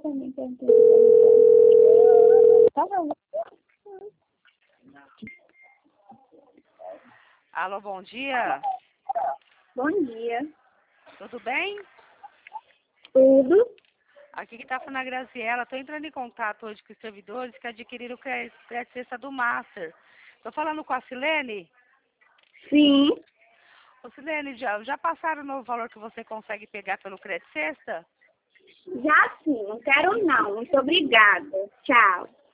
também quero ter. Tá bom. Alô, bom dia. Bom dia. Tudo bem? Tudo? Aqui que tá falando a Graziela. Estou entrando em contato hoje com os servidores que adquiriram o crédito cesta do Master. Estou falando com a Silene. Sim. Ô, Silene, já passaram o novo valor que você consegue pegar pelo crédito cesta? Já sim, não quero não. Muito obrigada. Tchau.